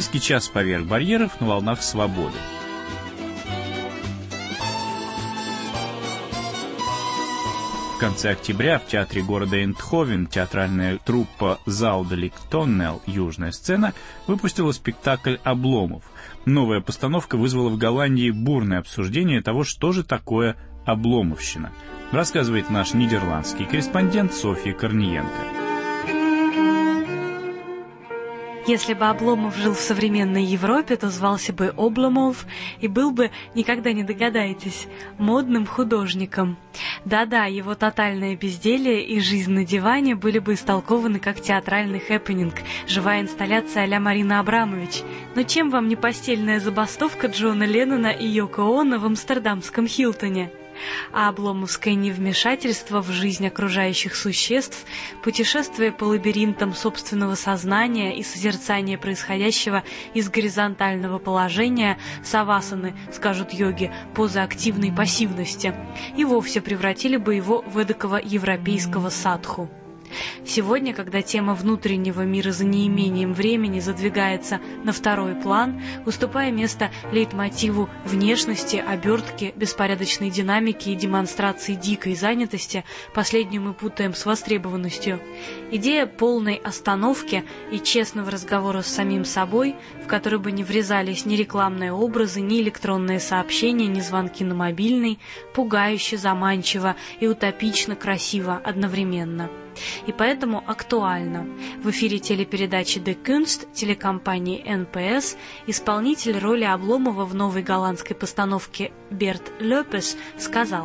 Практически час поверх барьеров на волнах свободы. В конце октября в театре города Эндховен театральная труппа «Заудалик Тоннел. Южная сцена» выпустила спектакль «Обломов». Новая постановка вызвала в Голландии бурное обсуждение того, что же такое обломовщина, рассказывает наш нидерландский корреспондент Софья Корниенко. Если бы Обломов жил в современной Европе, то звался бы Обломов и был бы, никогда не догадаетесь, модным художником. Да-да, его тотальное безделие и жизнь на диване были бы истолкованы как театральный хэппенинг, живая инсталляция а-ля Марина Абрамович. Но чем вам не постельная забастовка Джона Леннона и Йоко Оно в амстердамском Хилтоне? А обломовское невмешательство в жизнь окружающих существ, путешествие по лабиринтам собственного сознания и созерцание происходящего из горизонтального положения, савасаны, скажут йоги, позы активной пассивности, и вовсе превратили бы его в эдакого европейского садху. Сегодня, когда тема внутреннего мира за неимением времени задвигается на второй план, уступая место лейтмотиву внешности, обертки, беспорядочной динамики и демонстрации дикой занятости, последнюю мы путаем с востребованностью, идея полной остановки и честного разговора с самим собой, в который бы не врезались ни рекламные образы, ни электронные сообщения, ни звонки на мобильный, пугающе, заманчиво и утопично красиво одновременно. И поэтому актуально. В эфире телепередачи «De Kunst» телекомпании НПС исполнитель роли Обломова в новой голландской постановке Берт Лёпес сказал: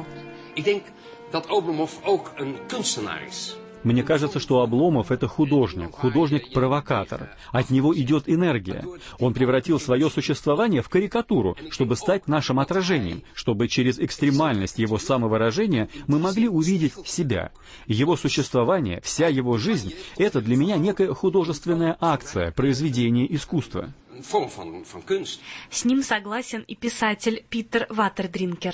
«Мне кажется, что Обломов — это художник-провокатор. От него идет энергия. Он превратил свое существование в карикатуру, чтобы стать нашим отражением, чтобы через экстремальность его самовыражения мы могли увидеть себя. Его существование, вся его жизнь — это для меня некая художественная акция, произведение искусства». С ним согласен и писатель Питер Ватердринкер.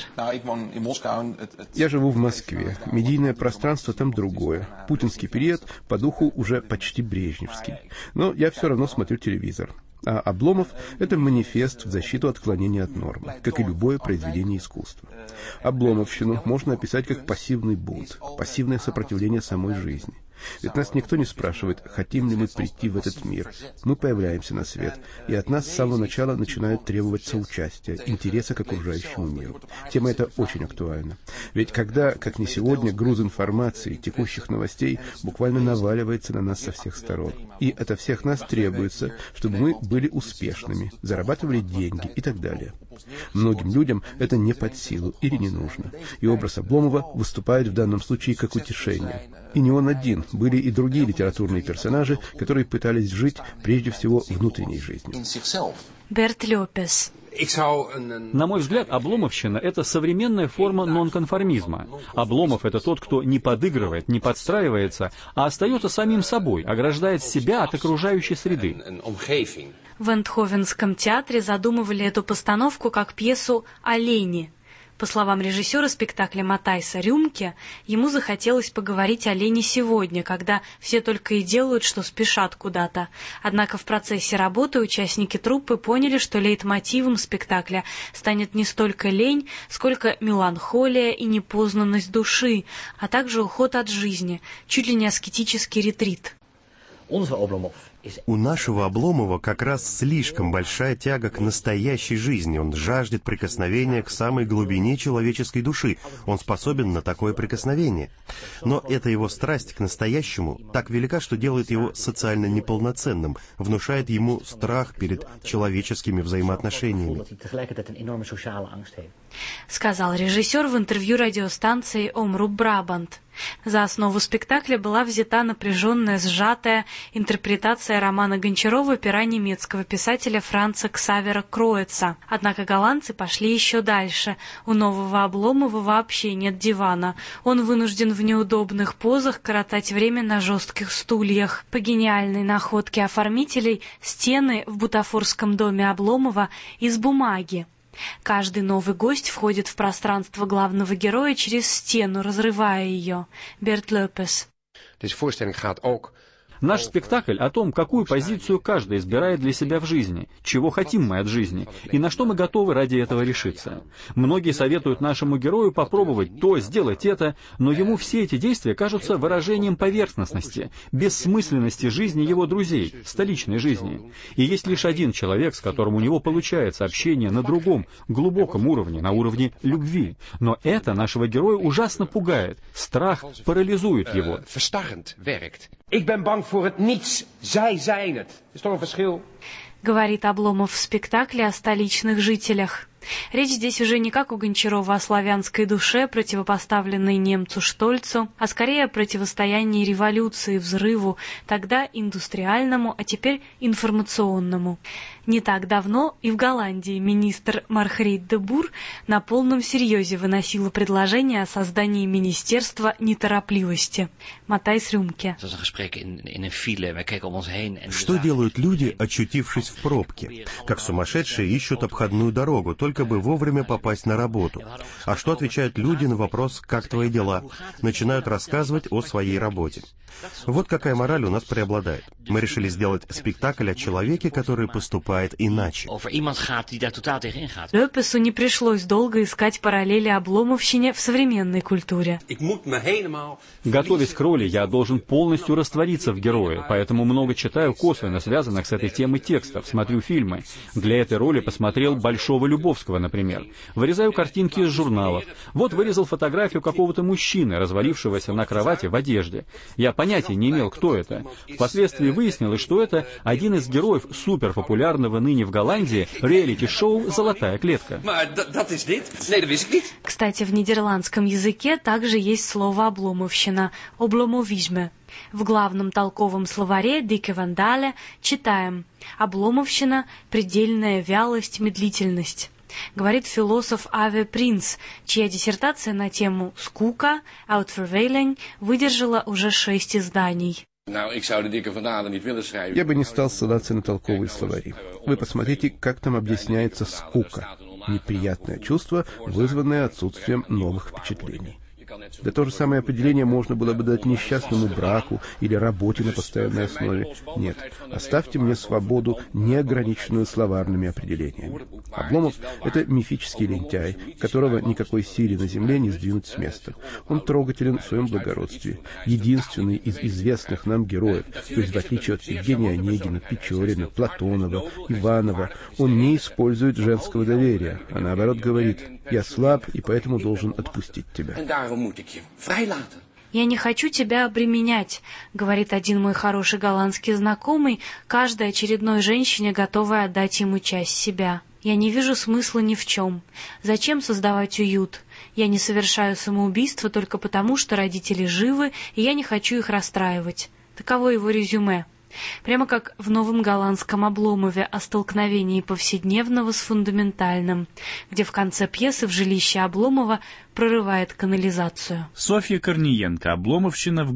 Я живу в Москве. Медийное пространство там другое. Путинский период по духу уже почти брежневский. Но я все равно смотрю телевизор. А Обломов — это манифест в защиту отклонения от нормы, как и любое произведение искусства. Обломовщину можно описать как пассивный бунт, пассивное сопротивление самой жизни. Ведь нас никто не спрашивает, хотим ли мы прийти в этот мир. Мы появляемся на свет, и от нас с самого начала начинают требовать соучастия, интереса к окружающему миру. Тема эта очень актуальна. Ведь когда, как не сегодня, груз информации, текущих новостей буквально наваливается на нас со всех сторон. И ото всех нас требуется, чтобы мы были успешными, зарабатывали деньги и так далее. Многим людям это не под силу или не нужно. И образ Обломова выступает в данном случае как утешение. И не он один, были и другие литературные персонажи, которые пытались жить прежде всего внутренней жизнью. Берт Лёпес. На мой взгляд, обломовщина — это современная форма нонконформизма. Обломов — это тот, кто не подыгрывает, не подстраивается, а остается самим собой, ограждает себя от окружающей среды. В Эндховенском театре задумывали эту постановку как пьесу «Олени». По словам режиссера спектакля Матайса Рюмке, ему захотелось поговорить о лени сегодня, когда все только и делают, что спешат куда-то. Однако в процессе работы участники труппы поняли, что лейтмотивом спектакля станет не столько лень, сколько меланхолия и непознанность души, а также уход от жизни, чуть ли не аскетический ретрит. У нашего Обломова как раз слишком большая тяга к настоящей жизни. Он жаждет прикосновения к самой глубине человеческой души. Он способен на такое прикосновение. Но эта его страсть к настоящему так велика, что делает его социально неполноценным, внушает ему страх перед человеческими взаимоотношениями. Сказал режиссер в интервью радиостанции «Омруб Брабант». За основу спектакля была взята напряженная, сжатая интерпретация романа Гончарова пера немецкого писателя Франца Ксавера Кроэца. Однако голландцы пошли еще дальше. У нового Обломова вообще нет дивана. Он вынужден в неудобных позах коротать время на жестких стульях. По гениальной находке оформителей, стены в бутафорском доме Обломова из бумаги. Каждый новый гость входит в пространство главного героя через стену, разрывая ее. Берт Лёпес. Наш спектакль о том, какую позицию каждый избирает для себя в жизни, чего хотим мы от жизни, и на что мы готовы ради этого решиться. Многие советуют нашему герою попробовать то, сделать это, но ему все эти действия кажутся выражением поверхностности, бессмысленности жизни его друзей, столичной жизни. И есть лишь один человек, с которым у него получается общение на другом, глубоком уровне, на уровне любви. Но это нашего героя ужасно пугает. Страх парализует его. Говорит Обломов в спектакле о столичных жителях. Речь здесь уже не как у Гончарова о славянской душе, противопоставленной немцу Штольцу, а скорее о противостоянии революции, взрыву, тогда индустриальному, а теперь информационному. Не так давно и в Голландии министр Маргриет де Бур на полном серьезе выносила предложение о создании Министерства неторопливости. Матthijs Рюмке. Что делают люди, очутившись в пробке? Как сумасшедшие ищут обходную дорогу, только бы вовремя попасть на работу. А что отвечают люди на вопрос «Как твои дела?» Начинают рассказывать о своей работе. Вот какая мораль у нас преобладает. Мы решили сделать спектакль о человеке, который поступает иначе. Лёпесу не пришлось долго искать параллели обломовщине в современной культуре. Готовясь к роли, я должен полностью раствориться в герое, поэтому много читаю косвенно связанных с этой темой текстов, смотрю фильмы. Для этой роли посмотрел «Большого Любовского», например. Вырезаю картинки из журналов. Вот вырезал фотографию какого-то мужчины, развалившегося на кровати в одежде. Я понятия не имел, кто это. Впоследствии выяснилось, что это один из героев суперпопулярного ныне в Голландии реалити-шоу «Золотая клетка». Кстати, в нидерландском языке также есть слово «обломовщина» — «обломовизме». В главном толковом словаре Дике Вандале читаем «обломовщина — предельная вялость, медлительность». Говорит философ Аве Принц, чья диссертация на тему «Скука» (Uitverveling) выдержала уже 6 изданий. Я бы не стал ссылаться на толковые словари. Вы посмотрите, как там объясняется скука. Неприятное чувство, вызванное отсутствием новых впечатлений. Да то же самое определение можно было бы дать несчастному браку или работе на постоянной основе. Нет, оставьте мне свободу, неограниченную словарными определениями. Обломов — это мифический лентяй, которого никакой силе на земле не сдвинуть с места. Он трогателен в своем благородстве, единственный из известных нам героев, то есть в отличие от Евгения Онегина, Печорина, Платонова, Иванова, он не использует женского доверия, а наоборот говорит: «Я слаб и поэтому должен отпустить тебя». «Я не хочу тебя обременять», — говорит один мой хороший голландский знакомый, каждой очередной женщине, готовой отдать ему часть себя. «Я не вижу смысла ни в чем. Зачем создавать уют? Я не совершаю самоубийство только потому, что родители живы, и я не хочу их расстраивать». Таково его резюме. Прямо как в новом голландском Обломове о столкновении повседневного с фундаментальным, где в конце пьесы в жилище Обломова прорывает канализацию. Софья Корниенко, «Обломовщина» в